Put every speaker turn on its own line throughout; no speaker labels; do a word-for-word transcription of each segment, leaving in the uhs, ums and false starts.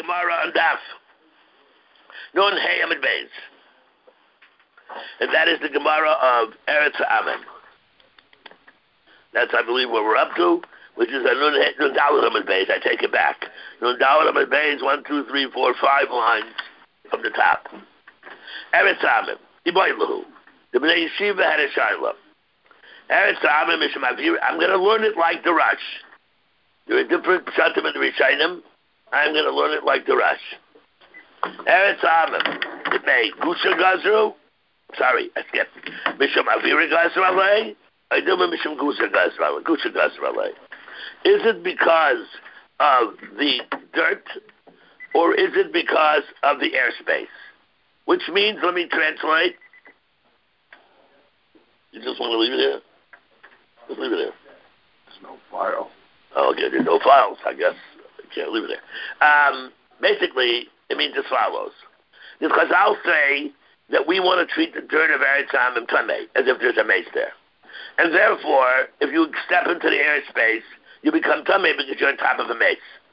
Gemara on Daf Nun Hey Amid Beis, and that is the Gemara of Eretz Amen. That's, I believe, what we're up to, which is a Nun Hey Nun Dalet Amid Beis. I take it back. Nun Dalet Amid Beis, one, two, three, four, five lines from the top. Eretz Amen. Iboilahu. The Bnei Yeshiva had a Shiloh. Eretz Amen Mishum Avir. I'm going to learn it like the Rush. There are different pshatim in the Rishayim. I'm going to learn it like the Rush. Eretz Amen. It may Gusha Gazru. Sorry, I skipped. Mishum Avir Gazru Alei. I do Mishum Gusha Gazru Alei. Gusha Gazru Alei. Is it because of the dirt, or is it because of the airspace? Which means, let me translate. You just want to leave it there? Just leave it there.
There's no file.
Oh, okay, there's no files, I guess. I can't leave it there. Um, basically, it means as follows. The Chazal say that we want to treat the dirt of Eretz Amim Tamei, as if there's a mace there. And therefore, if you step into the airspace, you become Tamei because you're on top of a mace.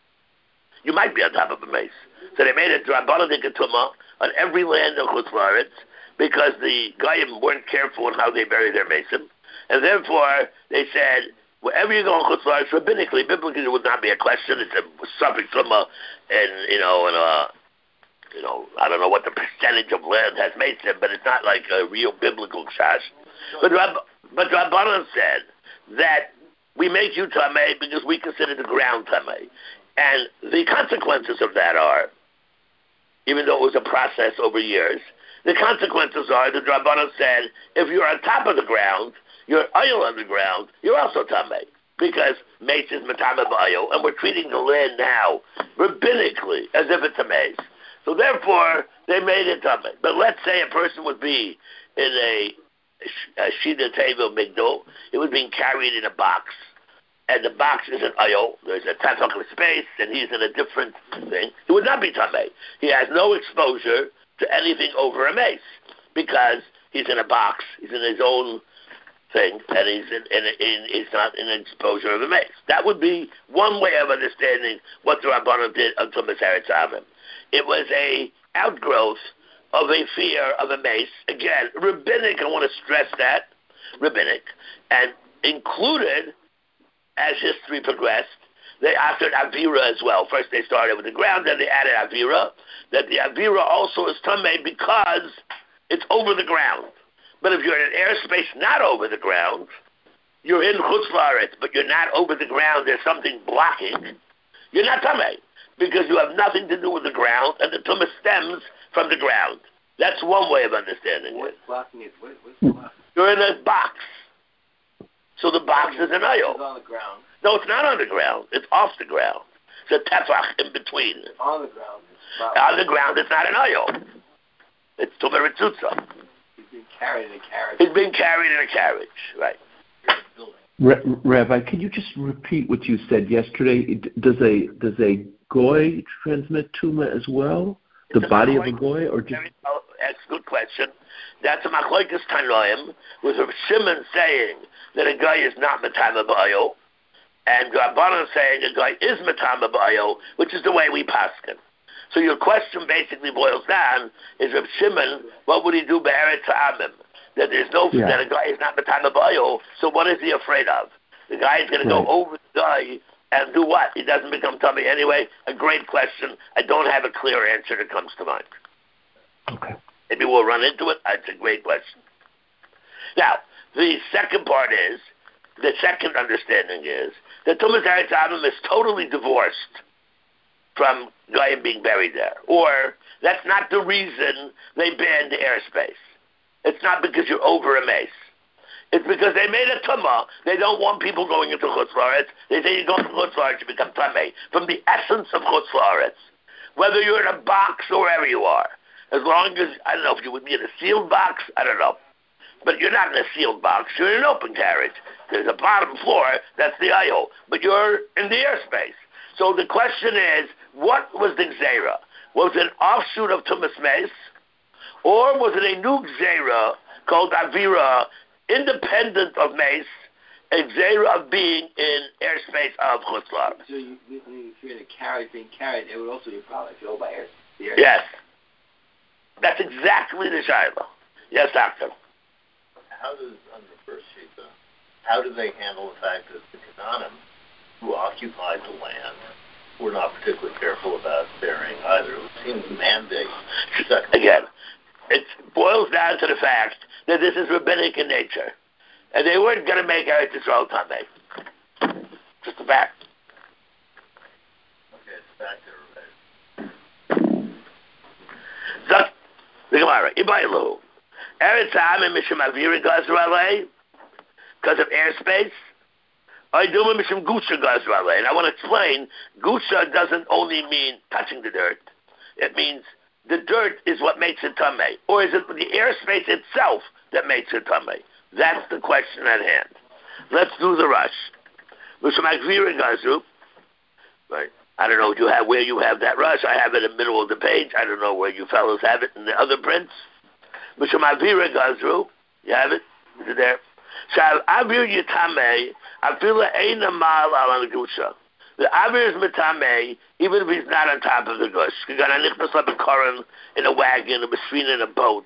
You might be on top of a mace. So they made a Drabbana Dikatuma on every land of Chutz La'aretz because the Goyim weren't careful in how they buried their mason. And therefore, they said, wherever you go in Chutz La'aretz, rabbinically, biblically, it would not be a question. It's a suffix Tuma, and, you know, and, uh, you know, I don't know what the percentage of land has mason, but it's not like a real biblical shash. But, Rab, but Rabbanan said that we make you Tamei because we consider the ground Tamei. And the consequences of that are, even though it was a process over years, the consequences are, the Rabbanan said, if you're on top of the ground, you're oil on the ground, you're also Tamei. Because mace is Matama Ba'ayil, and we're treating the land now rabbinically as if it's a mace. So therefore, they made it Tamei. But let's say a person would be in a, a Shida Teva Migdol, it was being carried in a box. And the box is an ayo, there's a tefach of space, and he's in a different thing, he would not be tamei. He has no exposure to anything over a mace, because he's in a box, he's in his own thing, and he's in, in, in he's not in exposure of a mace. That would be one way of understanding what the Rabbanan did on Tumas Eretz Avim. It was a outgrowth of a fear of a mace. Again, rabbinic, I want to stress that, rabbinic, and included, as history progressed, they added Avira as well. First they started with the ground, then they added Avira, that the Avira also is Tamei because it's over the ground. But if you're in an airspace not over the ground, you're in Chutz La'aretz, but you're not over the ground, there's something blocking, you're not Tamei, because you have nothing to do with the ground, and the Tumah stems from the ground. That's one way of understanding
What's
it.
blocking it? What, what's blocking?
You're in a box. So the box is an aisle.
It's on the ground.
No, it's not on the ground. It's off the ground. It's a tefach in between.
On the ground. It's
on the ground, it's not an aisle. It's Tumer Tzutza.
He's being carried in a carriage.
He's being carried in a carriage, right.
Re- Rabbi, can you just repeat what you said yesterday? Does a does a goy transmit tumor as well? The it's body a of a goy, or just?
Oh, that's a good question. That's a machlokes tanoim with Rav Shimon saying that a guy is not matama ba'ayo, and Rabbanan saying a guy is matama ba'ayo, which is the way we paskin. So your question basically boils down is Rav Shimon, what would he do be'eretz ha'amim? That there's no yeah. that a guy is not matama ba'ayo. So what is he afraid of? The guy is going to go over the guy and do what? He doesn't become tummy anyway. A great question. I don't have a clear answer that comes to mind.
Okay.
Maybe we'll run into it. That's a great question. Now, the second part is, the second understanding is, that Tumas Eretz Avim is totally divorced from Goyim being buried there. Or, that's not the reason they banned the airspace. It's not because you're over a mace. It's because they made a tumah. They don't want people going into Chutz La'aretz. They say you go into Chutz La'aretz, you become tamei. From the essence of Chutz La'aretz. Whether you're in a box or wherever you are. As long as, I don't know if you would be in a sealed box, I don't know. But you're not in a sealed box, you're in an open carriage. There's a bottom floor, that's the aisle. But you're in the airspace. So the question is, what was the Gzeira? Was it an offshoot of Tumas Mace? Or was it a new Gzeira called Avira, independent of Mace, a gzera of being in airspace of Chutz La'aretz.
So you, when you create a carried being carried, it would also be a problem if you go by air. The air.
Yes. That's exactly the shayla. Yes, doctor.
How does, on the first sheet, though, how do they handle the fact that the Canaanim, who occupied the land, were not particularly careful about burying either? It seems to mandate.
Again, it boils down to the fact that this is rabbinic in nature. And they weren't going to make Eretz Yisrael Tameh. Just a fact.
Okay, it's back there, right?
Zak, the Gemara, Ibaylu. Eretz Ha'amim Mishum Aviri Gazru Alei, because of airspace. I do Mishum Gusha Gazru Alei. And I want to explain, Gusha doesn't only mean touching the dirt. It means the dirt is what makes it Tameh. Or is it the airspace itself that makes it Tameh? That's the question at hand. Let's do the rush. Mishum Aviri Gazru. Right. I don't know what you have, where you have that rush. I have it in the middle of the page. I don't know where you fellows have it in the other prints. Mishum Avira Gazru. You have it? Is it there? Shal Avir Yitameh, Avila Eina Mal Al Gusha. The Avir is Mitameh, even if he's not on top of the gush. You're going to nichnas up a Koran, in a wagon, a machine, in a boat.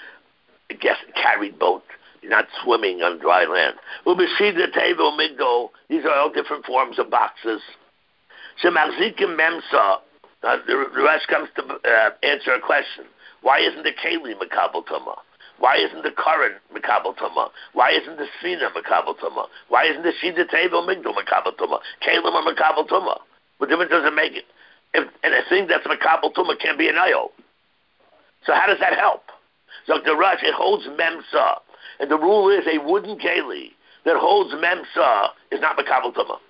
I guess a carried boat. You're not swimming on dry land. Ubeshida Tevo Migdol. These are all different forms of boxes. Shemachzikim Memsa. Uh, the, the rest comes to uh, answer a question. Why isn't the Keli Makabal Tumah? Why isn't the Koran Makabal Tumah? Why isn't the Sfina Makabal Tumah? Why isn't the Shida Tevel Migdal Makabal Tumah? Kalim or Makabal Tumah? What difference does it make? It? If, and a thing that's Makabal Tumah can't be an ayo. So how does that help? So the Rush, it holds Memsa. And the rule is a wooden Keli that holds Memsa is not Makabal Tumah.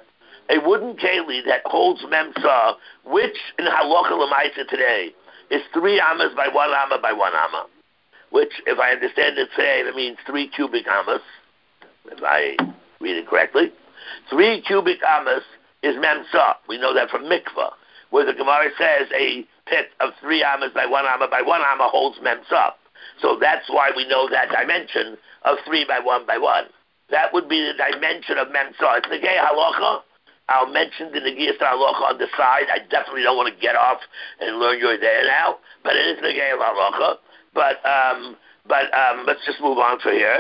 A wooden Keli that holds Memsa, which in Halacha L'maisa today is three amas by one amma by one amma, which, if I understand it today, that means three cubic amas, if I read it correctly. Three cubic amas is memsa. We know that from mikvah, where the Gemara says a pit of three amas by one amma by one amma holds memsa. So that's why we know that dimension of three by one by one. That would be the dimension of memsa. It's negei halacha. I'll mention the Negiyas Halacha on the side. I definitely don't want to get off and learn your day now, but it is Negiyas Halacha. But um, but um, let's just move on to here.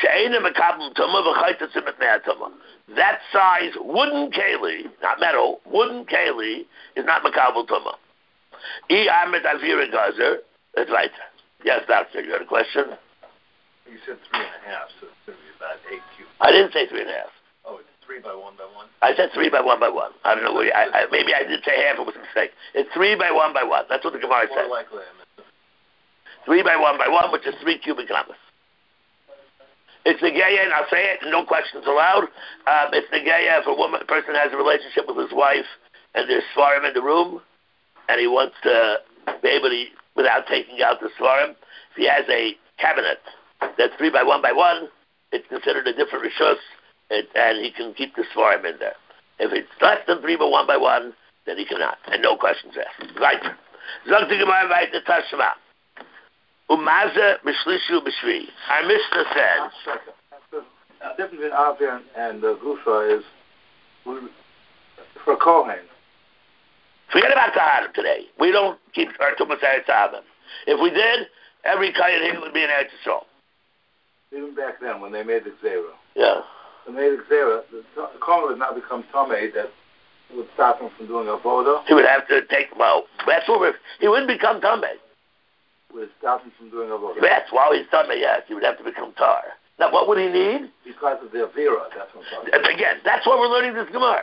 That size wooden keli, not metal, wooden keli is not makabel tumah. I Ahmed Avira Gazer. That's right. Yes, doctor. You had a question?
You said three and a half, so it's going to be about eight cubes.
I didn't say three and a half.
Oh, it's three by one by one?
I said three by one by one. I don't know where you, I, I, maybe I did say half. It was a mistake. It's three by one by one. That's what the Gemara
More
says.
More likely I missed it.
Three by one by one, which is three cubic amas. It's the geya, and I'll say it, no questions allowed. Um, it's the geya if a woman, a person has a relationship with his wife, and there's svarim in the room, and he wants to be able to, without taking out the svarim. If he has a cabinet that's three by one by one, it's considered a different rishus. It, and he can keep the svarim in there. If it's less than three by one by one, then he cannot, and no questions asked. Right. Zog the Gemara right the Tashma. Umaza b'shlishu b'shvi. Our Mishnah says.
The difference between Avir and, and uh, Gusha is for Kohen.
Forget about Taharim today. We don't keep our Tumas Eretz Ha'amim. If we did, every Kayan here would be an Eretz Yisrael.
Even back then, when they made the Gzera.
Yeah.
When they made the Gzera, the Kohen would now become Tomei that would stop him from doing Avodah.
He would have to take, well, that's what we're, he wouldn't become Tomei.
Would stop him from doing Avodah.
That's while he's Tomei, yes. He would have to become Tar. Now, what would he need?
Because of the Avira, that's what I'm talking about.
Again, that's why we're learning this Gemara.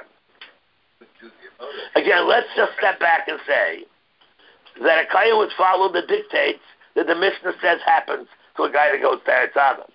Again, let's just step back and say that a Kayan would follow the dictates that the Mishnah says happens to a guy that goes to Eretz Ha'amim.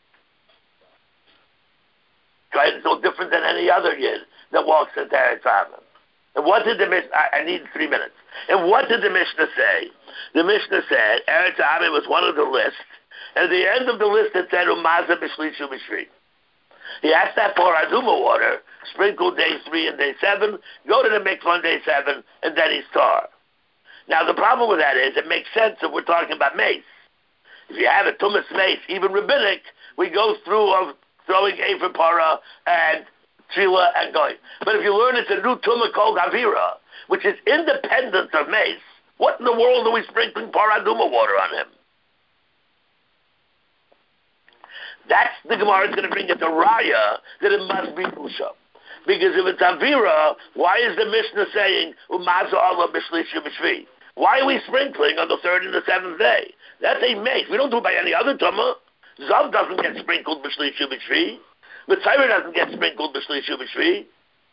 Kayan is no different than any other Yid that walks into Eretz Ha'amim. And what did the Mishnah, I, I need three minutes. And what did the Mishnah say? The Mishnah said Eretz Ha'amim was one of the list, and at the end of the list it said Umaza b'shlishu b'shri. He has that pour Azuma water, sprinkled day three and day seven, go to the mikvah on day seven, and then he's tar. Now the problem with that is it makes sense if we're talking about mace. If you have a tumas mace, even rabbinic, we go through of throwing Efer Para and Tefillah and going. But if you learn it's a new tumah called Havira, which is independent of mace, what in the world are we sprinkling Paraduma water on him? That's the Gemara is going to bring it to Raya that it must be Gusha. Because if it's Avira, why is the Mishnah saying, Umaza Allah Bishlishi Bishvi? Why are we sprinkling on the third and the seventh day? That's a mace. We don't do it by any other tumah. Zav doesn't get sprinkled Bishlishi Bishvi. Mitzvah doesn't get sprinkled Bishlishi Bishvi.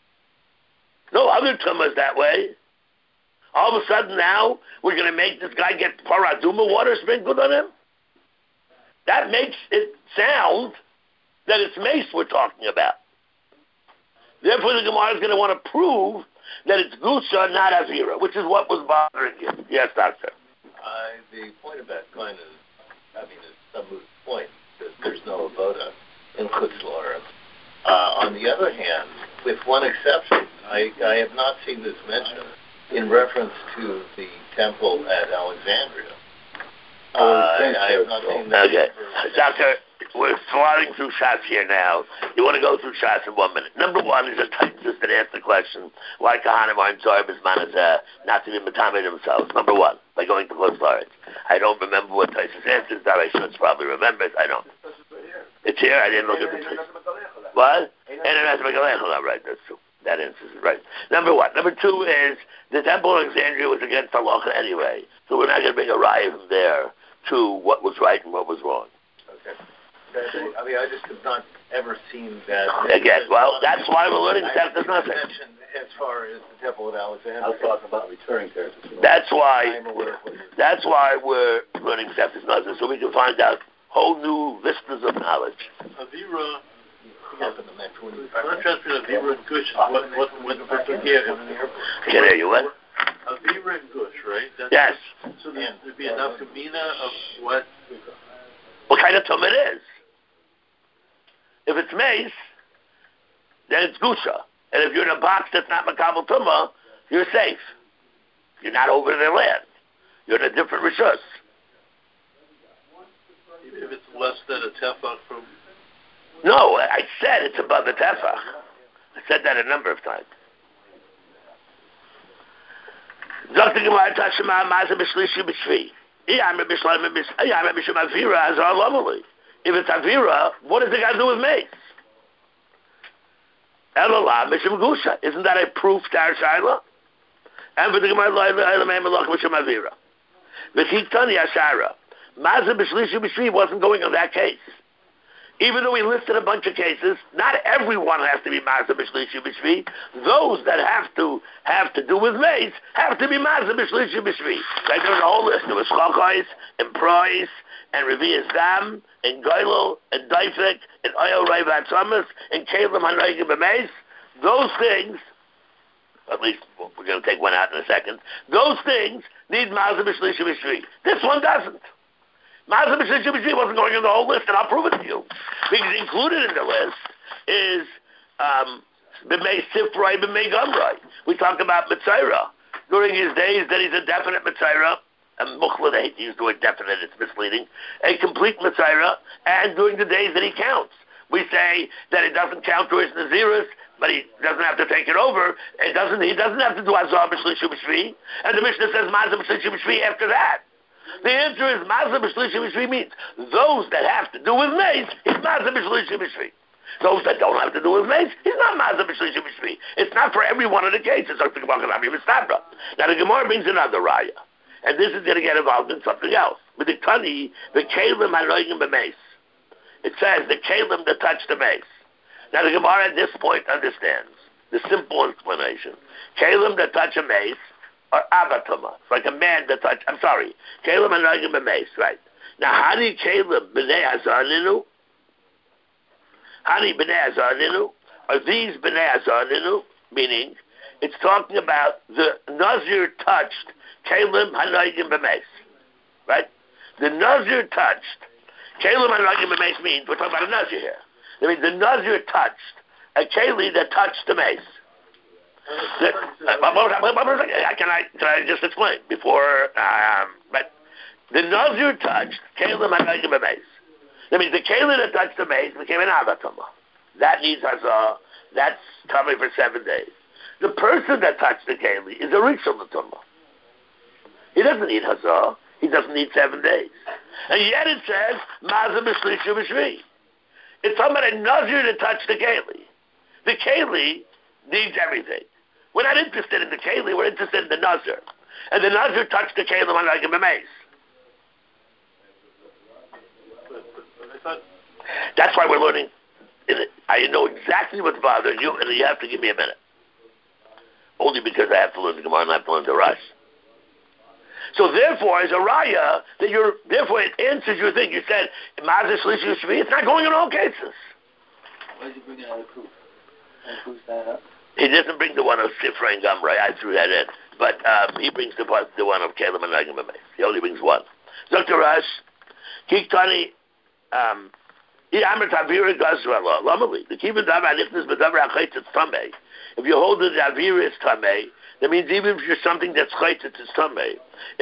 No other tumah is that way. All of a sudden now, we're going to make this guy get Paraduma water sprinkled on him? That makes it sound that it's mace we're talking about. Therefore, the Gemara is going to want to prove that it's Gusha, not Avira, which is what was bothering you. Yes, Doctor.
Uh, the point about going is, I mean, it's a moot point, because there's no avoda in Chutz La'aretz. Uh, on the other hand, with one exception, I, I have not seen this mentioned in reference to the temple at Alexandria. Uh, I, I have not seen that.
Okay. Doctor, we're flying through shots here now. You want to go through shots in one minute. Number one is a Taisus that asked the question, why Kahanim are in Zorah Bisman is uh, not to be Matame themselves. Number one, by going to Chutz La'aretz. I don't remember what Taisus answers. That I should probably remember it. I don't. It's here. I didn't look at the Taisus. What? And right, that's true. That answers it, right. Number one. Number two is the temple of Alexandria was against halacha anyway, so we're not going to bring a raya from there to what was right and what was wrong.
Okay. I mean, I just have not ever seen that.
Again, well, that's why we're learning stuff that's nothing.
Mentioned as far as the temple at Alexandria.
I'll talk about returning there.
That's why.
I'm aware of what you're
That's why we're learning stuff that's nothing, so we can find out whole new vistas of knowledge.
Avira.
happened to mention when you
Contrast between Avira and Gush, what, what, what, what's here?
Can I hear you what?
Avira and Gush, right? That's
Yes.
So there'd be a nafkamina of what?
What kind of tum it is. If it's mace, then it's gusha. And if you're in a box that's not makabel tumah, you're safe. You're not over their land. You're in a different rishus.
Even if it's less than a tefach from...
No, I said it's above the tefach. I said that a number of times. If it's Avira, what does it got to do with mace? Isn't that a proof to our Shaila? And for the Gemara, wasn't going on that case. Even though we listed a bunch of cases, not everyone has to be Mazah B'Shlishi B'Shvi. Those that have to have to do with mace have to be Mazah B'Shlishi B'Shvi. Like there was a whole list. There was Chachais, and Price, and Revi'as Dam, and Goylel, and Daifik, and Oyo Rai Vatzamas, and Kalim Hanoigim B'Mace. Those things, at least we're going to take one out in a second, those things need Mazah B'Shlishi B'Shvi. This one doesn't. Mazah B'Shlishi B'Shvi wasn't going in the whole list, and I'll prove it to you. Because included in the list is um, B'mei Sifrai, B'mei Gamrai. We talk about Mitzayra. During his days that he's a definite Mitzayra, and Mukhla, they hate to use the word definite, it's misleading, a complete Mitzayra, and during the days that he counts. We say that it doesn't count to his Naziris, but he doesn't have to take it over. It doesn't. He doesn't have to do Azar B'Shlishi B'Shvi, and the Mishnah says Mazah B'Shlishi B'Shvi after that. The answer is Mazah B'Shlishi B'Shvi means those that have to do with mace, he's Mazah B'Shlishi B'Shvi. Those that don't have to do with mace, he's not Mazah B'Shlishi B'Shvi. It's not for every one of the cases. Now the Gemara brings another raya, and this is going to get involved in something else. With the Tani, the Kalim Hanoigim B'Mace. It says the Kalim that touch the mace. Now the Gemara at this point understands the simple explanation. Kalim that touch a mace or avatuma. It's like a man that touch, I'm sorry, Kalim and Nagim B'Mace, right. Now, Hani Kalim B'nei Hazarninu? Hani B'nei Hazarninu? Are these B'nei Hazarninu? Meaning, it's talking about the Nazir touched Kalim Hanagim B'Mace, right? The Nazir touched, Kalim Hanagim B'Mace means, we're talking about a Nazir here. I mean, the Nazir touched a Kali that touched the mace. The, uh, can I can I just explain before? Um, but the Nazir touched Kalim Hanagim B'Mace. That means the keli that touched the mace became an avatama. That needs hazah. That's tummy for seven days. The person that touched the keli is a rishon l'tumah. He doesn't need hazah. He doesn't need seven days. And yet it says mazah b'shlishu b'shvi. It's talking about a nazir to touch the keli. The keli needs everything. We're not interested in the keli. We're interested in the nazir. And the nazir touched the keli when like a mace. That's why we're learning. I know exactly what's bothering you, and you have to give me a minute. Only because I have to learn the Gemara and I have to learn the Rush. So therefore, as a raya, that you're therefore it answers your thing. You said Mazah Shlishi Shvi. It's not going in all cases.
Why did you bring out a proof? Proof that up?
He doesn't bring the one of Sifra and Gamra. I threw that in, but um, he brings the part, the one of Caleb and Nagim. He only brings one. Doctor Rush, Kiktani. Um, if you hold the Avir is Tameh, that means even if you're something that's chayt, it's Tameh.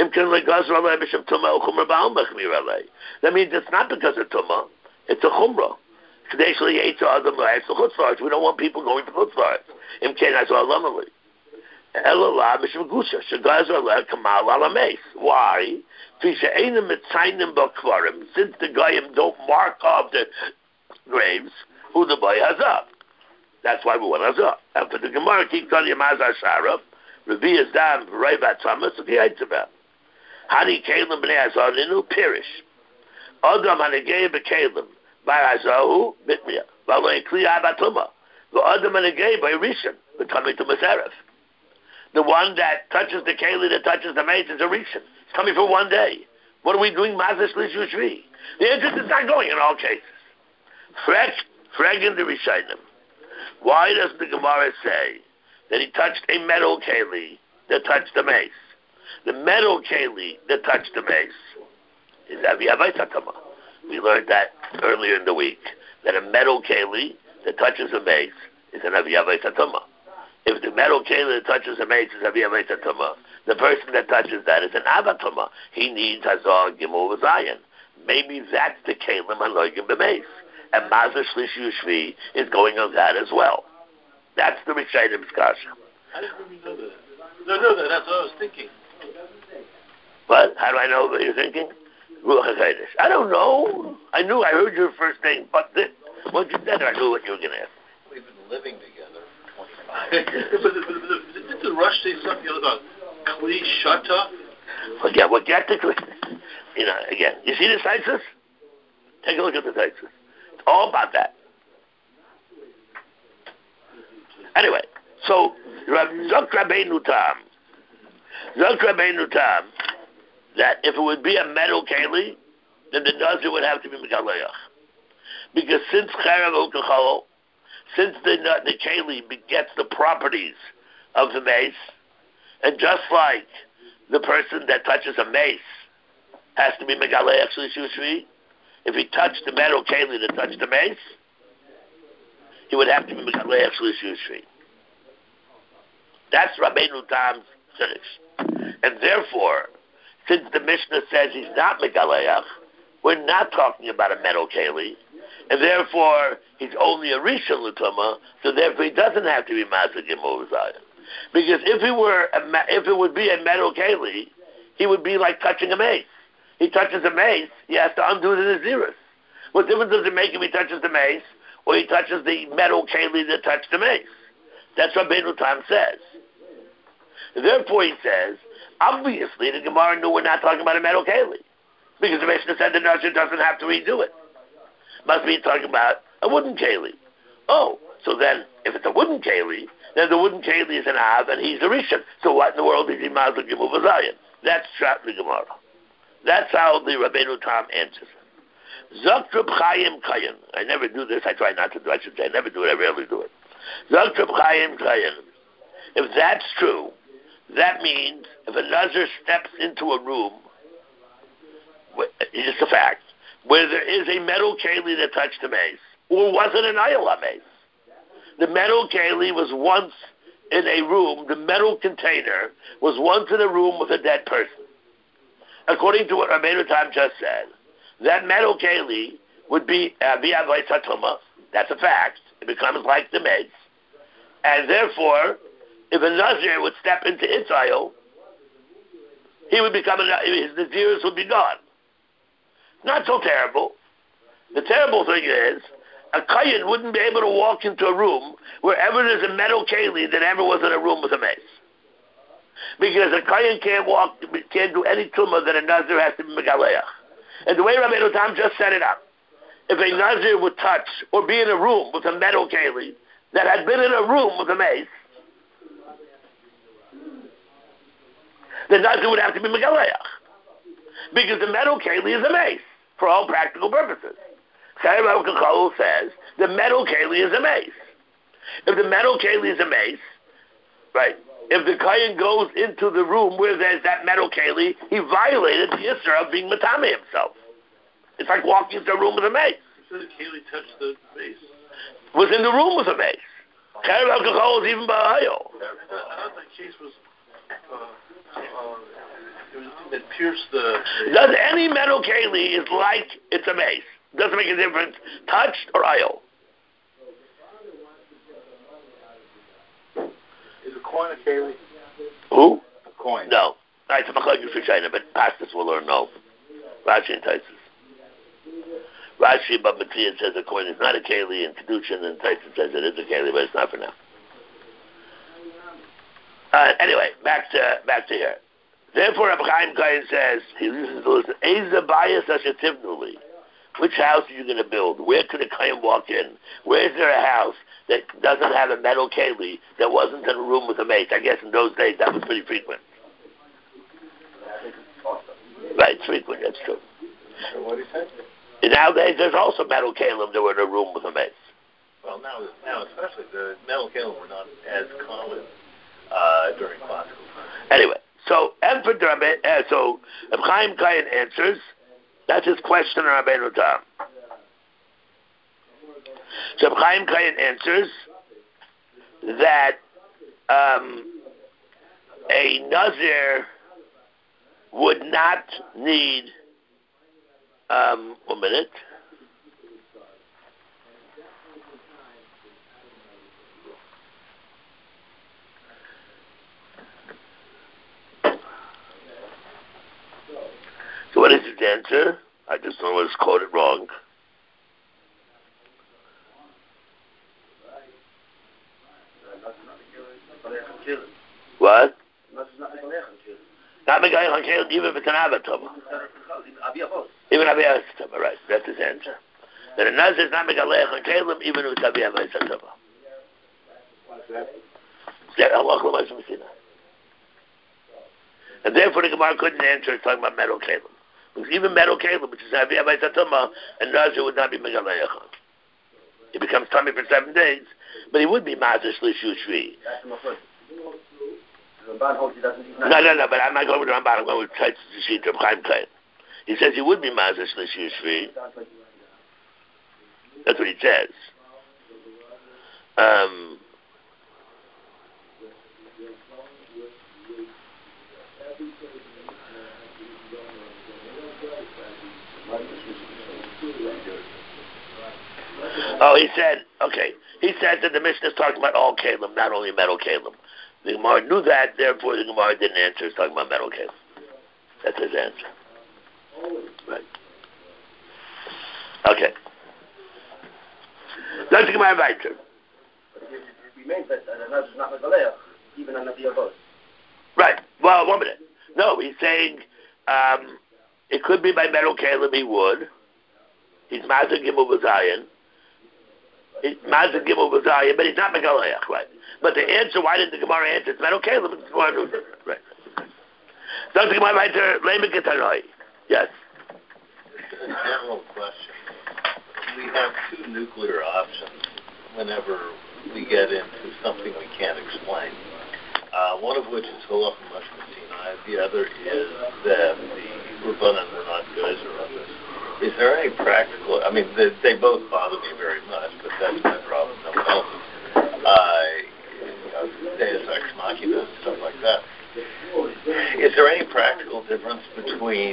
That means it's not because of Tumah, it's a Chumrah. We don't want people going to Chutzlaretz. Why? Since the Goyim don't mark off the graves, who the boy has up. That's why we want us up. And for the Gemara, keep telling you Mazar Sharaf, Revi is down, Reivat Thomas, and the Eitzabel. Hani Kalim B'nei Azarinu, Pirish. Adam Hanegei B'Kalim, Bar Azahu, Bitmiyah. V'aloi Kli Abatuma. V'Adam Hanegei by Rishon, becoming to Mazaref. The one that touches the keli, that touches the mace, is a rishon. It's coming for one day. What are we doing? Mazah shlishu shvi. The answer is not going in all cases. Freg, freg in the Rishayim. Why does the Gemara say that he touched a metal keli that touched the mace? The metal keli that touched the mace is aviyavai tatama. We learned that earlier in the week, that a metal keli that touches a mace is an aviyavai tatama. If the metal keli that touches a mace is aviyavai tatama, the person that touches that is an avatama. He needs hazah gimel v'zayin. Maybe that's the kelim haloigim b'mace. And Mazah Shlishu Shvi is going on that as well. That's the Rishayim Kasha.
I didn't really know that. No, no, that. That's what I was thinking.
What? How do I know what you're thinking? Ruach HaKodesh. I don't know. I knew. I heard your first name, but the, what you said, I knew what you were going to ask.
We've been living together for twenty-five
years. but, but, but, but did the Rush say something about Kli Shata?
Well, yeah, well, get the Kli. You know, again, you see the Taisus? Take a look at the Taisus. It's all about that. Anyway, so Zok Rabbeinu Tam, Zok Rabbeinu Tam, that if it would be a metal keli, then the nazir would have to be Megaleach. Because since Charav Ukachol, since the, the keli begets the properties of the mace, and just like the person that touches a mace has to be Megaleach Shlishu Shvi, if he touched the metal keli that touched the mace, he would have to be Megaleach Shlishu Shvi. That's Rabbeinu Tam's finish. And therefore, since the Mishnah says he's not Megaleach, we're not talking about a metal keli, and therefore he's only a Rishon L'Tumah, so therefore he doesn't have to be Mazah Gimel V'Zayin. Because if he were, a, if it would be a metal keli, he would be like touching a mace. He touches a mace, he has to undo the Naziris. What difference does it make if he touches the mace, or he touches the metal keli that touched the mace? That's what Rabbeinu Tam says. Therefore he says, obviously the Gemara knew we're not talking about a metal keli, because the Mishnah said the Nazir doesn't have to redo it. Must be talking about a wooden keli. Oh, so then if it's a wooden keli, then the wooden keli is an Av and he's a Rishon. So what in the world is he Mazal Gimel V'Zayin? That's Shat the Gemara. That's how the Rabbeinu Tam answers it. Zok Chaim Kayin. I never do this. I try not to do. I should say I never do it. I rarely do it. Zok Chaim Kayin. If that's true, that means if a Nazir steps into a room, it's just a fact, where there is a metal keli that touched the mace, or was it an ayala mace? The metal keli was once in a room, the metal container was once in a room with a dead person. According to what Rabbeinu Tam just said, that metal keli would be via Vaisatuma. That's a fact. It becomes like the mace. And therefore, if a Nazir would step into its oil, he would become, a, his Naziris would be gone. Not so terrible. The terrible thing is, a Kayan wouldn't be able to walk into a room wherever there's a metal keli that ever was in a room with a mace. Because a Kayan can't walk, can't do any tumah that a Nazir has to be Megaleach. And the way Rabbeinu Tam just set it up, if a Nazir would touch or be in a room with a metal keli that had been in a room with a mace, the Nazir would have to be Megaleach. Because the metal keli is a mace, for all practical purposes. Chaim Al-Kakol says, the metal keli is a mace. If the metal keli is a mace, right, if the Kayan goes into the room where there's that metal keli, he violated the Isser of being Matame himself. It's like walking into a room with a mace.
So the keli touched the mace.
Was in the room with a mace. Chaim Al-Kakol is even Bahayo.
How the case was, uh, uh, it, was it pierced the...
Does any metal keli is like it's a mace? Doesn't make a difference, touched or ayo.
Is a coin a keli?
Who?
A coin.
No. It's a machlokes for China, but pastors will learn no. Rashi and Taisus. Rashi, but Matthias says a coin is not a keli, and Kedushin and Taisus says it is a keli, but it's not for now. Uh, anyway, back to back to here. Therefore, Rabbi Chaim Kayan says he uses those Eza bias ashetivnuli. Which house are you going to build? Where could a Kayan walk in? Where is there a house that doesn't have a metal keli that wasn't in a room with a mace? I guess in those days that was pretty frequent. Right, it's frequent, that's true.
So what do you say?
And nowadays there's also metal kalim that were in a room with a mace.
Well, now, now especially the metal kalim were not as common uh, during classical times.
Anyway, so and for uh, so Reb Chaim Kayan answers. That's his question on Rabbeinu Tam. So Reb Chaim Kayan answers that um, a Nazir would not need um, one minute. So what is his answer? I just don't want to quote it wrong. What? Not Megayach on Kalim, even if it's an Avatoma. Even Abiyah Toma, right. That's his answer. That a Nazir is not Megayach on Kalim, even if it's Abiyah Toma. And therefore the Gemara couldn't answer, it's talking about metal Kalim. Because even metal Kalim, which is Abiyah Toma, and Nazir would not be Megayach on. He becomes tummy for seven days, but he would be Mazish Lishu Shvi. No, no, no, but I'm not going with the Ramban, I'm going with Tzitz Sheet of Chaim Kain. He says he would be Mazish Lishu Shvi. That's what he says. Um, oh, he said, okay, he said that the Mishnah is talking about all Kalim, not only metal Kalim. The Gemara knew that, therefore the Gemara didn't answer, it's talking about metal Kalim. That's his answer. Right. Okay. Let's take my weiter.
It remains that the Nazir is not Megaleach, even on the Diabos.
Right. Well, one minute. No, he's saying um, it could be by metal Kalim he would. He's Mazir Gimel Bazayan. He's Mazir Gimel Bazayan, but he's not Megaleach, right? But the answer, why didn't the Gemara answer? It's metal Kalim. It's Gemara knew it. Right. So let's take my weiter. Leimek Etanoi. Yes.
A general question. We have two nuclear options whenever we get into something we can't explain. Uh, one of which is Halach Mashma Sinai. The other is that the Rabbanan were not geyser on this. Is there any practical? I mean, they, they both bother me very much, but that's my problem. No one else's. Uh, you know, Deus Ex Machina, stuff like that. Is there any practical difference between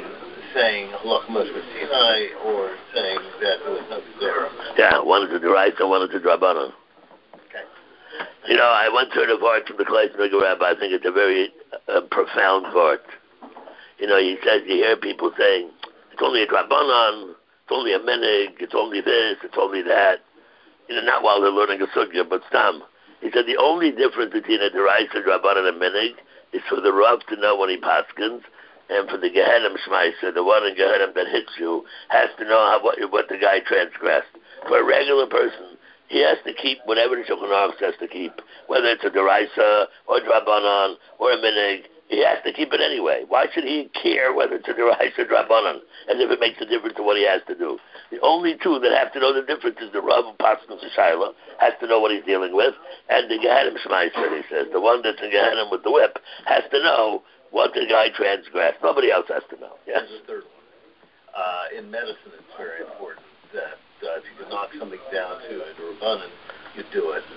saying Halach Moshe Sinai or saying that there was no Gezerah?
Yeah, one is a Deraisa, one is a Drabanan.
Okay.
You know, I went to the part from the Kleisberger Rabbi. I think it's a very uh, profound part. You know, he says, you hear people saying, it's only a Drabanan, it's only a Menig, it's only this, it's only that. You know, not while they're learning a Sugya, but Stam. He said the only difference between a Deraisa, Drabanan, and Menig is for the Rav to know when he paskins, and for the Gehenim Shmaiser, the one in Gehenim that hits you, has to know how, what, what the guy transgressed. For a regular person, he has to keep whatever the Shulchan Aruch says to keep, whether it's a Deraisa, or a Drabanan, or a Minig, he has to keep it anyway. Why should he care whether it's a Deraisa or Drabanan, as if it makes a difference to what he has to do? The only two that have to know the difference is the Rav of Paschal Shayla, has to know what he's dealing with, and the Gehenim Shmaiser, he says, the one that's in Gehenim with the whip, has to know what the guy transgressed. Nobody else has to know. Yes?
And the third one. Uh, in medicine, it's very important that uh, if you can knock something down to a Rabbanan, you do it.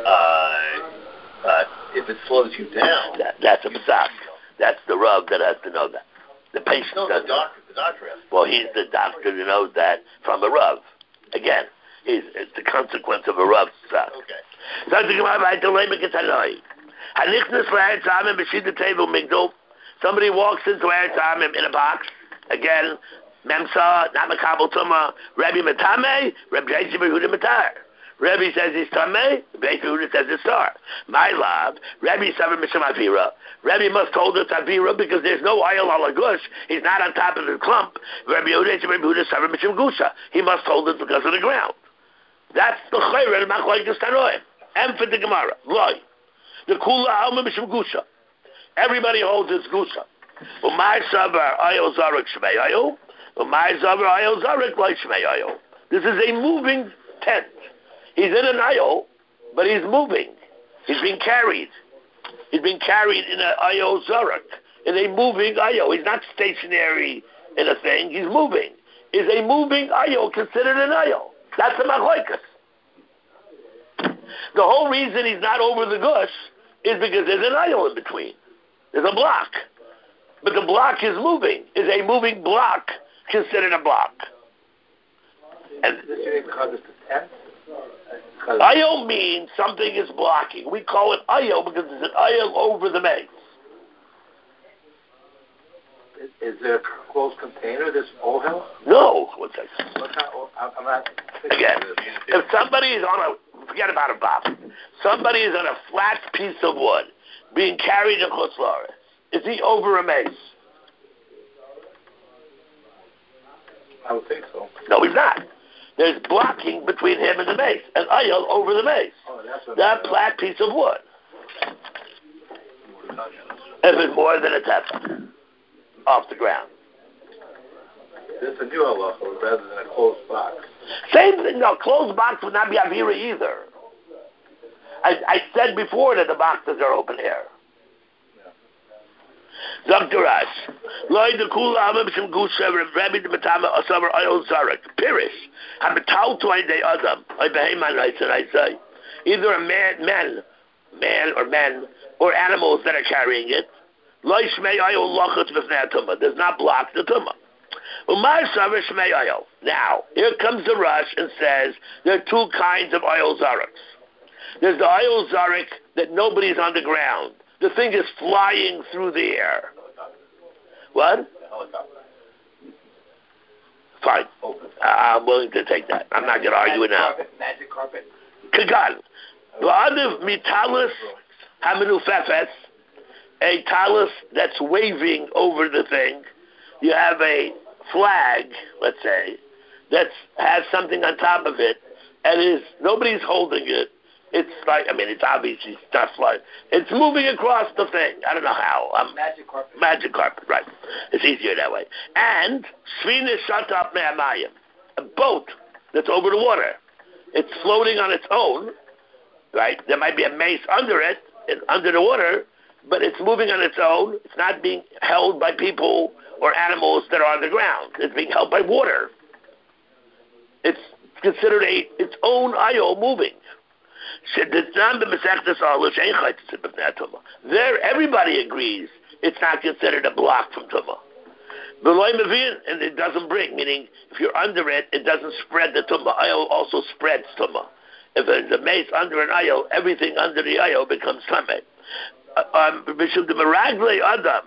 Uh, but if it slows you down...
That, that's a psak. That's the Rav that has to know that. The patient
no,
doesn't.
the doctor. The doctor has to
Well, he's the doctor who knows that from a Rav. Again, he's, it's the consequence of a Rav's psak.
Okay.
So to come out by the Lema Ketanoi. Hanichnas Eretz Amim B'Shid Table Migdal. Somebody walks into Eretz Amim in a box. Again, Memsa, not Makabel Tuma, Rabbi Matame, Rabbi Yisrael Yehuda Matar. Rabbi says he's Tameh, Rabbi Yehuda says it's Star. My love, Rabbi Savar Misham Avira. Rabbi must hold it Avira because there's no oil ala gush. He's not on top of the clump. Rabbi Yehuda Savar Misham Gusha. He must hold it because of the ground. That's the Chayr and Machlokes Tanoim. And for the Gemara. Loi. The Kula Alma Misham Gusha. Everybody holds its Gusha. Umay Savar Ayol Zarek Shmei Ayol. Umay Savar Ayol Zarek Loi Shmei Ayol. This is a moving tent. He's in an ayol, but he's moving. He's being carried. He's being carried in an ayol zarek, in a moving ayol. He's not stationary in a thing. He's moving. Is a moving ayol considered an ayol? That's a machlokes. The whole reason he's not over the gush is because there's an ayol in between. There's a block. But the block is moving. Is a moving block considered a block? And
this is because it's the tent?
Ayol means something is blocking. We call it ayol because it's an ayol over the maze.
Is, is there a closed container, this ohel?
No. One second.
What kind of, I'm not
Again, if somebody is on a, forget about a box, somebody is on a flat piece of wood being carried in Chutz La'aretz, is he over a maze?
I would think so.
No, he's not. There's blocking between him and the mace, an ayol over the mace.
Oh, that's what
that flat piece of wood. If it's more than a tefach off the ground.
It's a new halacha rather than a closed box.
Same thing. No, closed box would not be avira either. I, I said before that the boxes are open air. Zagdarash. Loi de kula amam shem gusha rabbi de matama asavar ayol zarek. Pirish. Hametal to de adam. I beheiman I said I say. Either a man, man, man or men or animals that are carrying it. Loi shmei ayol lochet b'fnei tumah. Does not block the tumah. Umar savar shmei ayol. Now here comes the Rush and says there are two kinds of ayol zareks. There's the ayol zarek that nobody's on the ground. The thing is flying through the air. What? Fine. Uh, I'm willing to take that. I'm not going to argue it now.
Magic carpet.
Kagan. V'adav mitalis haminufefes, a talus that's waving over the thing. You have a flag, let's say, that has something on top of it, and is nobody's holding it. It's like, I mean, it's obviously stuff like, it's moving across the thing. I don't know how. Um,
magic carpet.
Magic carpet, right. It's easier that way. And, Svina Shatab Me'amayim, a boat that's over the water. It's floating on its own, right? There might be a mace under it, under the water, but it's moving on its own. It's not being held by people or animals that are on the ground. It's being held by water. It's considered a its own ayol moving. There, everybody agrees it's not considered a block from Tumah. and it doesn't bring, meaning if you're under it, it doesn't spread the tumah. Ayil also spreads tumah. If there's a mace under an ayil, everything under the ayil becomes tameh. Um, Bishum the Meragle Adam.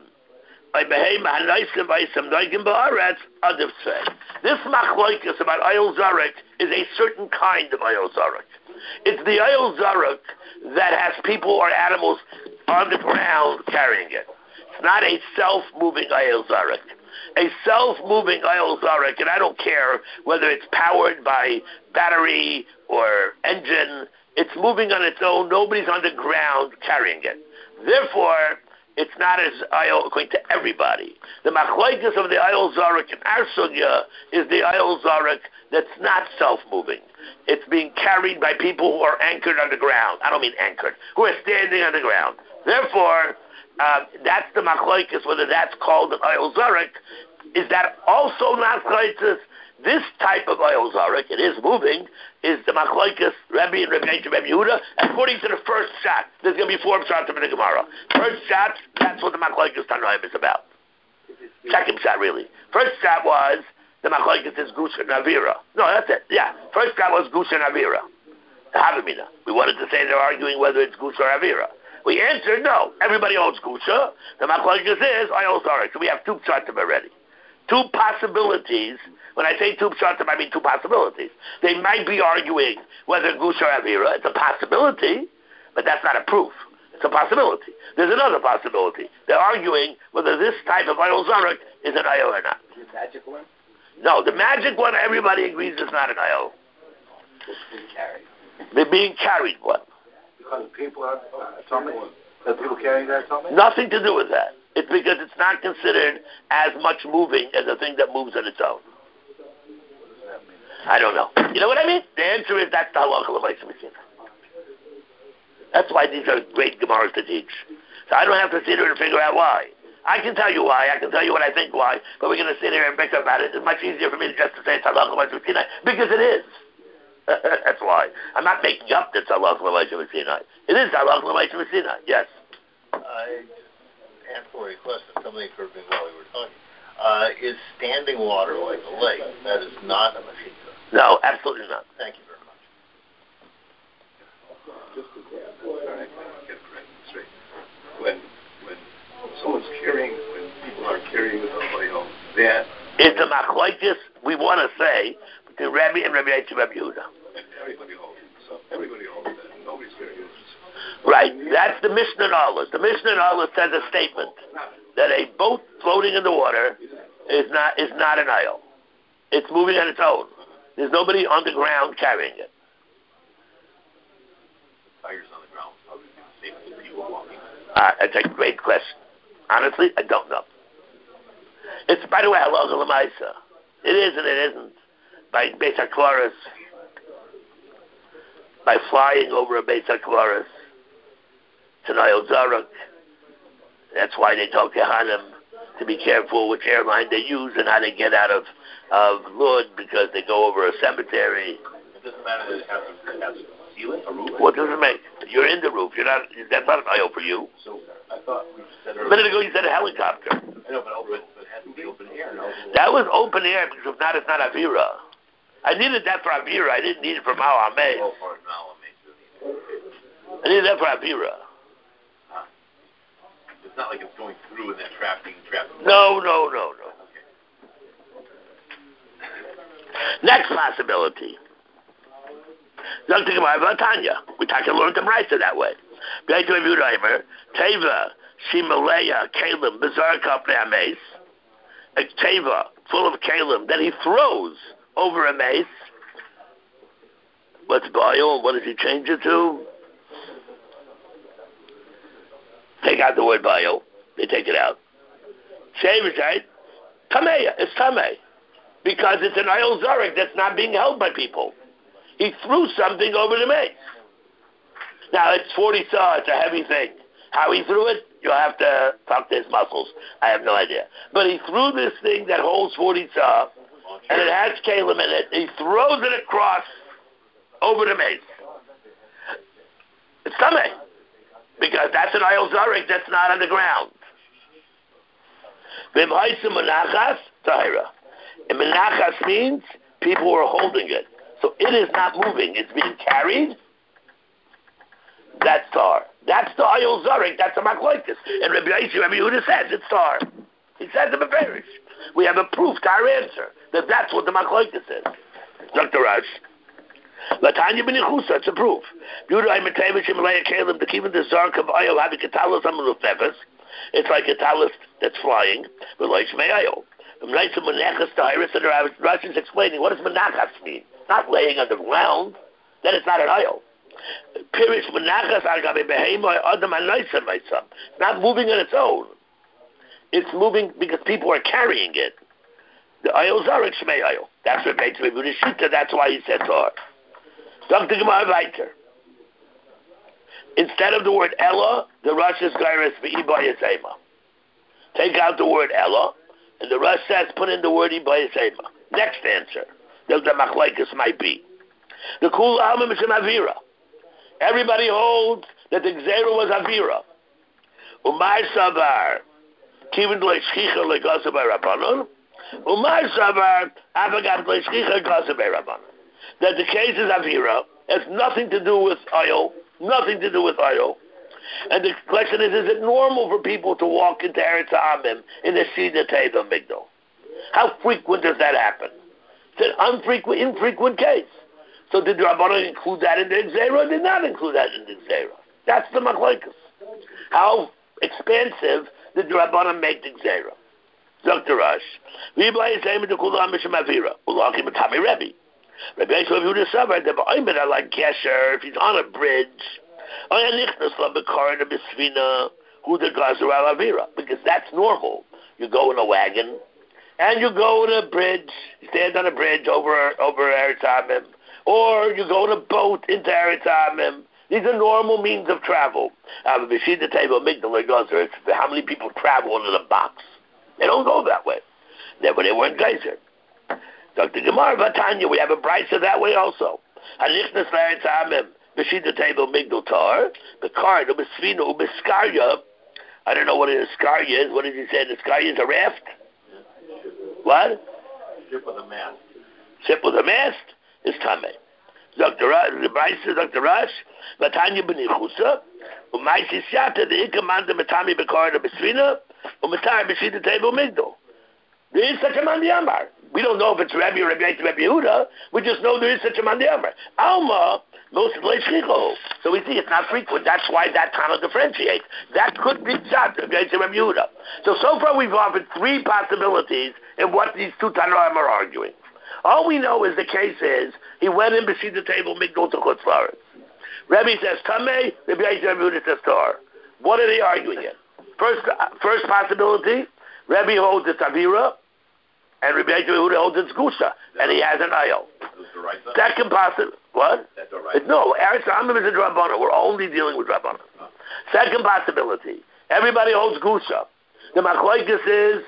This machloikus about ayil zarek is a certain kind of ayil zarek. It's the ayil zarek that has people or animals on the ground carrying it. It's not a self-moving ayil zarek. A self-moving ayil zarek, and I don't care whether it's powered by battery or engine, it's moving on its own. Nobody's on the ground carrying it. Therefore, it's not as ayil according to everybody. The machloikus of the ayil zarek in our sugya is the ayil zarek that's not self-moving. It's being carried by people who are anchored on the ground. I don't mean anchored, who are standing on the ground. Therefore, um, that's the machloikus, whether that's called an ayil zarek. Is that also not chaytzis? This type of ayil zarek, it is moving, is the machloikus Rebbe and Rebbe and Rebbe Yehuda. According to the first shot, there's going to be four shots in the Gemara. First shot, that's what the machloikus Tanoim is about. Second shot, really. First shot was the machloikus is Gush and Avira. No, that's it. Yeah, first shot was Gush and Avira. Havamina. We wanted to say they're arguing whether it's Gush or Avira. We answered no. Everybody owns Gusha. The machloikus is ayil zarek. So we have two shots already. Two possibilities. When I say two pshatim, I mean two possibilities. They might be arguing whether Gush or Avira. It's a possibility, but that's not a proof. It's a possibility. There's another possibility. They're arguing whether this type of ayil zarek is an ayil or not.
The magic one?
No, the magic one, everybody agrees is not an ayil.
It's being carried.
They're being carried one.
Because people are something. Are people carrying that something?
Nothing to do with that. It's because it's not considered as much moving as a thing that moves on its own. I don't know. You know what I mean? The answer is that's the halacha l'maisa b'sinai. That's why these are great gemaras to teach. So I don't have to sit here and figure out why. I can tell you why. I can tell you what I think why. But we're going to sit here and think about it. It's much easier for me to just to say it's halacha l'maisa b'sinai because it is. That's why. I'm not making up that it's halacha l'maisa b'sinai. It is halacha l'maisa b'sinai. Yes.
I answer a question. Something occurred to me while we were talking. Uh, is standing water like a lake? That is not a machita.
No, absolutely not.
Thank you very much.
Just to sorry, get straight. When when someone's carrying, when people are carrying the oil, that
it's a machlokes. We want to say between Rabbi and Rabbi Yitzchak Rabbi Yehuda.
Everybody holds it. So everybody holds it. Nobody's carrying it.
Right. That's the Mishnah Nala. The Mishnah Nala says a statement that a boat floating in the water is not is not an aisle. It's moving on its own. There's nobody on the ground carrying it.
Tires on the ground. How do you see people walking?
Uh, that's a great question. Honestly, I don't know. It's, by the way, halacha l'maisa. It is and it isn't. By Beis HaKvaros, by flying over a Beis HaKvaros, it's an ayil zarek. That's why they told Kehanim to be careful which airline they use and how they get out of, of Lud because they go over a cemetery.
It doesn't matter that it has a, it has a ceiling, a roof?
What does it make? You're in the roof. You're not. That's not an ayil for you.
So I thought we said earlier.
A minute ago you said a helicopter.
I know, but open, but it has to be open air. No?
That was open air because if not, it's not Avira. I needed that for Avira. I didn't need it for Mao Ameh.
Oh, for Mao Ameh.
I needed that for Avira.
Huh. It's not like it's going through and then trapping, trapping.
No, no, no, no.
Okay.
Next possibility. Don't think about Tanya. We talk to learn to Raisa that way. Teva, Shimaleya, Kalim, Bizarre Company Ames. A Teva full of Kalim that he throws over a mace. What's bio? What does he change it to? Take out the word bio. They take it out. Shavashite, Tameya. It's Tameh. Because it's an ayil zarek that's not being held by people. He threw something over the mace. Now, it's forty saw. It's a heavy thing. How he threw it, you'll have to talk to his muscles. I have no idea. But he threw this thing that holds forty saw, and it has kalim in it. He throws it across over the mace. It's tameh. Because that's an ayil zarek that's not on the ground. V'm'haisim menachas tahira. And menachas means people are holding it. So it is not moving. It's being carried. That's tar. That's the oil zarik. That's a machlokes. And Rabbi Yossi, Rabbi Yehuda says it's tar. He says it in Beferish. We have a proof to our answer that that's what the machlokes is. Doctor Rush. Latanya b'nichusa. It's a proof. Yehuda I metevish Himalaya Kalim to keep the zark of oil having a talis on the nefes. It's like a talis that's flying. But like shmei oil. Nice menachas tahira. So Rush is explaining what does menachas mean. Not laying on the ground. Then it's not an oil. Pirish menachas agabe behema adam anoisa myself. It's not moving on its own. It's moving because people are carrying it. The oil zarik shmei oil. That's what makes me Shita. That's why he said tar. Doctor Gemara Weiter. Instead of the word Ella, the Rush is gairis v'ibayasema. Take out the word Ella, and the Rush says put in the word ibayasema. Next answer. The machlokes might be the kul alma mishum avira. Everybody holds that the Gzeira was Avira. Umar Savar, Kivin Leishchicha Legasa by Rabbanon. Umar Savar, Avagat Leishchicha Gasa by Rabbanon. That the case is Avira, has nothing to do with oil, nothing to do with oil. And the question is, is it normal for people to walk into Eretz Amim in a Sida Teva Migdal? How frequent does that happen? It's an unfrequent, infrequent case. So did the Rabbanon include that in the Gzeira or did not include that in the Gzeira? That's the machlokes. How expansive did the Rabbanon make the Gzeira? Doctor Rush. V'yibai yisayim to kulam mishum avira. Ulakim atami Rebbe. Rabbi Yisrael Yehuda Savar, the ba'omer are like Kesher, if he's on a bridge, oya nichnas la b'kar and b'svina, hu the gazer al avira. Because that's normal. You go in a wagon, and you go in a bridge, you stand on a bridge over, over Eretz Amim, or you go in a boat into Eretz Amim. These are normal means of travel. How many people travel in a box? They don't go that way. Never they weren't geyser. Doctor Gemara Vatanya, we have a brisa that way also. Hanichnas Eretz Amim, B'shita table migdal tar, the car, the besvina, ubiskarya. I don't know what an iskarya is. What did he say? An iskarya is a raft? What?
Ship with a mast.
Ship with a mast is Tameh. Doctor Rush, the Brisa, Doctor Rush, Vatanya b'nichusa, u'maisi shata, the ikamanda matami b'kar the besvina, u'matar b'shita table migdal. There is such a man Yamar. We don't know if it's Rabbi or Rabbi Rabbi Yehuda. We just know there is such a man Yamar. Alma, most of the So we see it's not frequent. That's why that kind of differentiates. That could be Pshat, Rabbi Rabbi Yehuda. So, so far we've offered three possibilities in what these two Tanoim are arguing. All we know is the case is, he went in beside the table, Migdal to Chutz La'aretz. Rabbi says Tameh, Rabbi Rabbi Yehuda says Tar. What are they arguing in? First, uh, first possibility, Rabbi holds it's Avira, and Rabbi Yehuda holds it's Gusha, and he has an ayel.
Right
Second possibility, what?
That's all right.
No, Eretz Amim is a Drabbana. We're only dealing with Drabbana. Huh. Second possibility, everybody holds Gusha. The machlokes is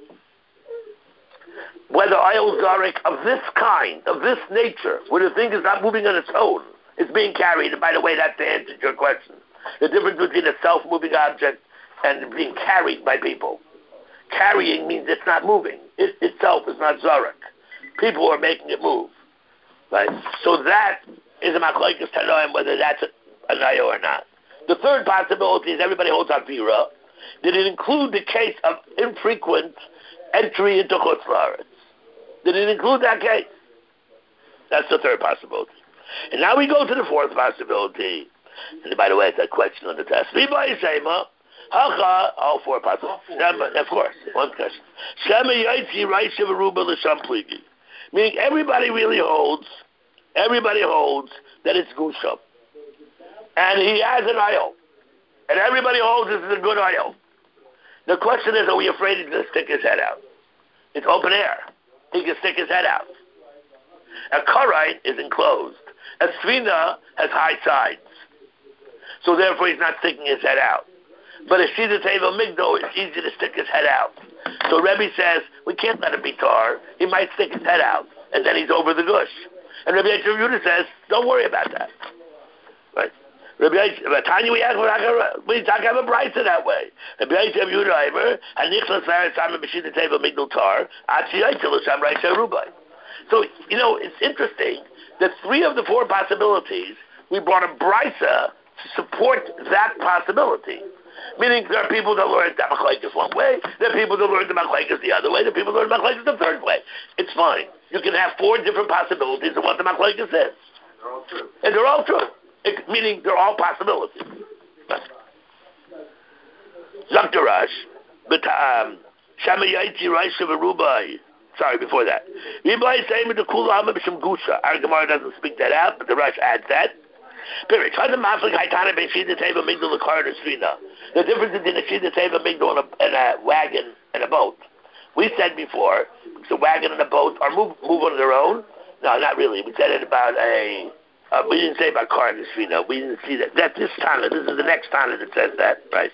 whether ayel zarik of this kind, of this nature, where the thing is not moving on its own, it's being carried. And by the way, that's the answer to your question. The difference between a self-moving object and being carried by people. Carrying means it's not moving. It itself is not zarik. People are making it move. Right? So that is a machlokes tanoim whether that's a nayo or not. The third possibility is everybody holds avira. Did it include the case of infrequent entry into Chutz La'aretz? Did it include that case? That's the third possibility. And now we go to the fourth possibility. And by the way, it's a question on the test. Hacha, all four possibilities. Shema, of course, one question. Shema yaitzi raisha v'ruba l'sham pligi. Meaning everybody really holds, everybody holds that it's Gusha. And he has an ayel. And everybody holds this is a good ayel. The question is, are we afraid he's going to stick his head out? It's open air. He can stick his head out. A karite is enclosed. A svina has high sides. So therefore he's not sticking his head out. But a shida teva migdo, it's easy to stick his head out. So Rebbe says, we can't let him be tar. He might stick his head out, and then he's over the gush. And Rebbe Yehuda says, don't worry about that. Right? Rabbi Yosef, Tanya, we have we talk about a brisa that way. Rabbi Yosef Yudaimer, and Nichlas Varis Simon B'Shita Teva Migdal Tar, Atzi Yosef Sham Raisha Rubai. So you know it's interesting that three of the four possibilities we brought a brisa to support that possibility. Meaning there are people that learn the machlekes one way, there are people that learn the machlekes the other way, there are people that learn the machlekes the third way. It's fine. You can have four different possibilities of what the machlekes is.
They're all true.
And they're all true. It, meaning they're all possibilities. Zaktarash, but um, Shamayaiti Raisha Varubai. Sorry, before that. Our Gemara doesn't speak that out, but the Rush adds that. Period. The difference between a Shida Teva Migdal and a, and a wagon and a boat. We said before, the wagon and a boat are move, move on their own. No, not really. We said it about a. Uh, we didn't say about car and Shina. We didn't see that. That's this Tana. This is the next Tana that says that, right?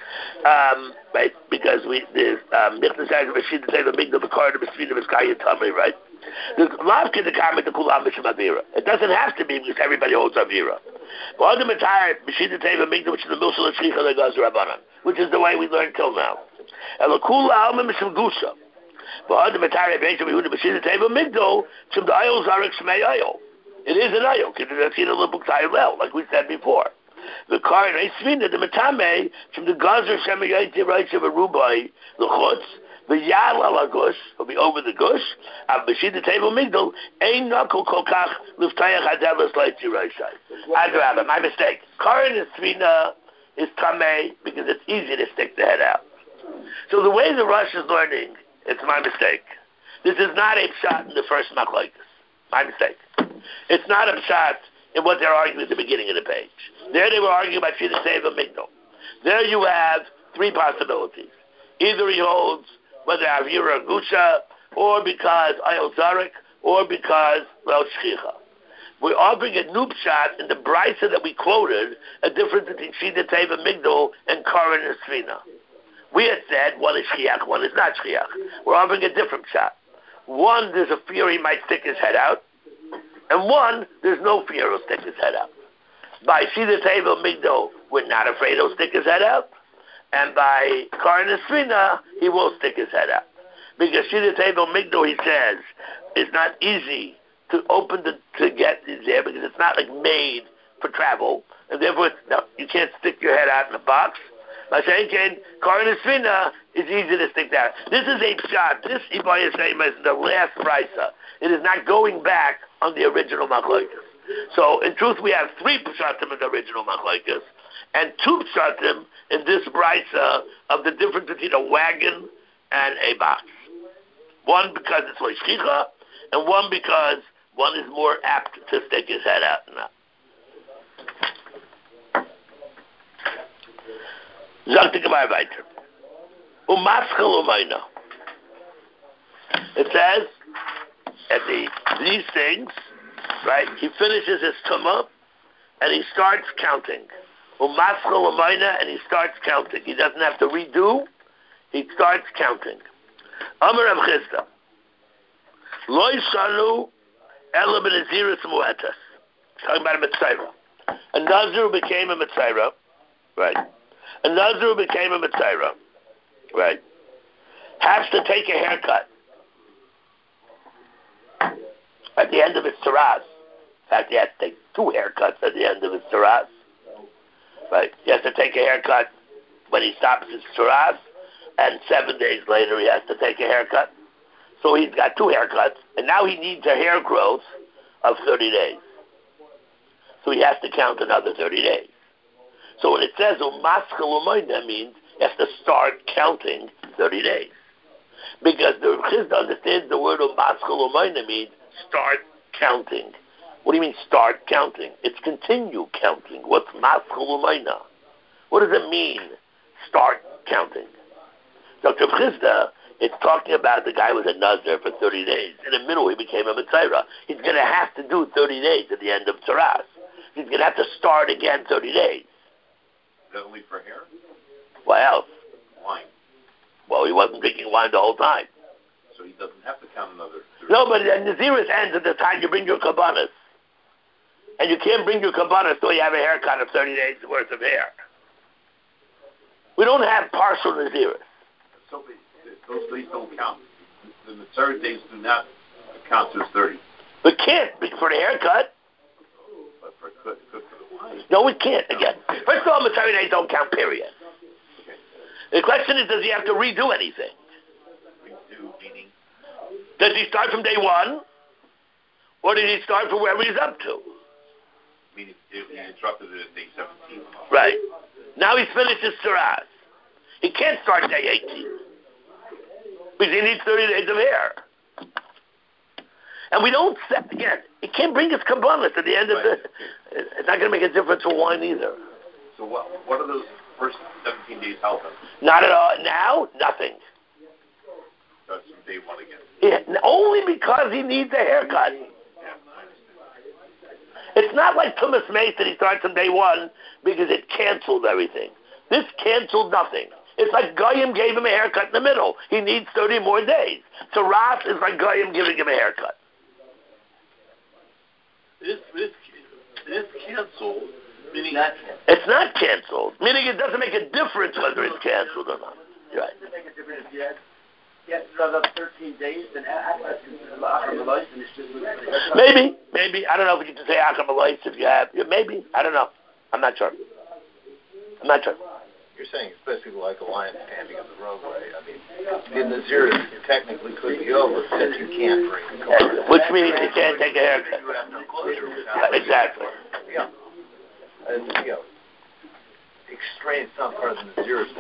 Um, right, because we there's um Nichnas says the Shida Teva Migdal the car and Shina is Kaya Tamri, right? The love can the comment the Kulam Misham Avira. It doesn't have to be because everybody holds Avira. But the Matayr Shida Teva Migdal, which is the Milsal Shricha Legaz Rabbanan, which is the way we learned till now. And the Kula Alma Misham Gusa. But the Matayr Beisham Yehuda Shida Teva Migdal from the Ayol Zarek Shmei Ayol. It is an ayok. It is a like we said before. The car and Eisvina, the Matame, from the Gazer Shemayati Rights of a Rubai, the Chutz, the Yal ala Gush, will be over the Gush, of Bashida Table Migdal, Ein Knuckle Kokach, Luftayach Adelas Lighty Raishai. Adrabah, my mistake. Car and Eisvina is Tameh because it's easy to stick the head out. So the way the Rush is learning, it's my mistake. This is not a shot in the first machlokes. My mistake. It's not a shot in what they're arguing at the beginning of the page. There they were arguing about Shida Teva Migdal. There you have three possibilities. Either he holds whether Avira or Gusha, or because Ayol Zarek, or because Lel Shchicha. We're arguing a noob shot in the brisa that we quoted, a difference between Shida Teva Migdal and Karan and Svina. We had said one is Shchiach, one is not Shchiach. We're arguing a different shot. One, there's a fear he might stick his head out. And one, there's no fear he'll stick his head out. By Shida Teva Migdal, we're not afraid he'll stick his head out. And by Karan Esrina, he will stick his head out. Because Shida Teva Migdal, he says, is not easy to open the, to get there because it's not like made for travel. And therefore, no, you can't stick your head out in a box. By saying, Karan Esrina is easy to stick that. This is a shot. This Ibaya Sema is the last brisa. It is not going back on the original machlokes. So, in truth, we have three pshatim in the original machlokes, and two pshatim in this brisa of the difference between a wagon and a box. One because it's like shchicha, and one because one is more apt to stick his head out. Zakt Gemara weiter. Umaschel umayna. It says, at the these things, right? He finishes his tumah and he starts counting. Umaschel umayna, and he starts counting. He doesn't have to redo. He starts counting. Amar Rav Chisda. Lo yishanu ela b'naziris mu'etas. Talking about a mitzayra. A nazir became a mitzayra, right? A nazir became a mitzayra, right? Has to take a haircut at the end of his taras. In fact, he has to take two haircuts at the end of his taras, right? He has to take a haircut when he stops his taras, and seven days later he has to take a haircut. So he's got two haircuts, and now he needs a hair growth of thirty days. So he has to count another thirty days. So when it says umaschel umayna, means he has to start counting thirty days. Because the Chisda understands the word umaschel umayna means start counting. What do you mean start counting? It's continue counting. What's maschel umayna? What does it mean, start counting? Doctor Chisda, it's talking about the guy was a nazir for thirty days. In the middle, he became a mitzayra. He's going to have to do thirty days at the end of taras. He's going to have to start again thirty days.
Is that only for hair?
What else?
Wine.
Well, he wasn't drinking wine the whole time.
So he doesn't have to count another thirty.
No, but the Naziris ends at the time you bring your kabbanas. And you can't bring your kabbalah until you have a haircut of thirty days worth of hair. We don't have partial Naziris.
So they, those days don't count. The Nazir days do not count as thirty.
We can't for the haircut.
But for cook, cook for the wine.
No, we can't. Again, first of all, Nazir days don't count. Period. The question is, does he have to redo anything?
Redo meaning?
Does he start from day one, or did he start from wherever he's up to?
Meaning he interrupted it at day seventeen.
Right. Now he's finished his Saras. He can't start day eighteen because he needs thirty days of hair. And we don't set again. He can't bring his kabbalah at the end of the. It's not going to make a difference for wine either.
So what? What are those first seventeen days help him?
Not at all. Now, nothing.
That's from day one again.
Yeah, only because he needs a haircut.
Yeah, I understand.
It's not like Thomas Mace that he starts on day one because it canceled everything. This canceled nothing. It's like Goyim gave him a haircut in the middle. He needs thirty more days. So Ras is like Goyim giving him a haircut.
It is, it is, it is canceled. Meaning
Not
It's not canceled, meaning it doesn't make a difference whether it's canceled or not. You're right.
Does it make a difference if you had, you had another thirteen days, then that's considered Akram Elois, and it's just
Maybe, maybe. I don't know if you can say Akram Elois if you have. Maybe. I don't know. I'm not sure. I'm not sure.
You're saying it's basically like a lion standing in the roadway. I mean, the Nazir technically could be over since you can't bring the car.
Which means you can't take a haircut.
You have no closure without
Exactly.
Yeah. And, you know, extrain some part of the Nazir.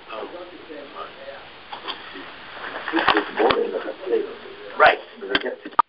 Right.